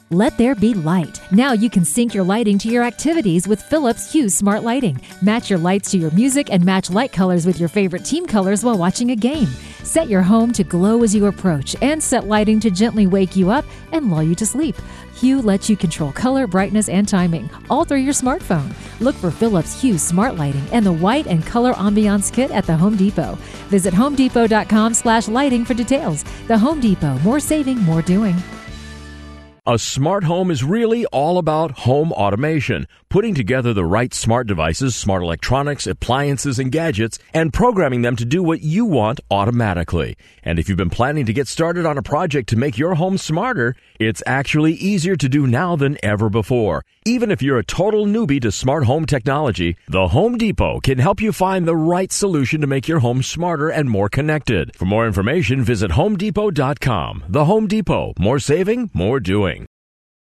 Let there be light. Now you can sync your lighting to your activities with Philips Hue Smart Lighting. Match your lights to your music and match light colors with your favorite team colors while watching a game. Set your home to glow as you approach and set lighting to gently wake you up and lull you to sleep. Hue lets you control color, brightness, and timing, all through your smartphone. Look for Philips Hue Smart Lighting and the white and color ambiance kit at the Home Depot. Visit homedepot.com/lighting for details. The Home Depot, more saving, more doing. A smart home is really all about home automation, putting together the right smart devices, smart electronics, appliances, and gadgets, and programming them to do what you want automatically. And if you've been planning to get started on a project to make your home smarter, it's actually easier to do now than ever before. Even if you're a total newbie to smart home technology, the Home Depot can help you find the right solution to make your home smarter and more connected. For more information, visit homedepot.com. The Home Depot, more saving, more doing.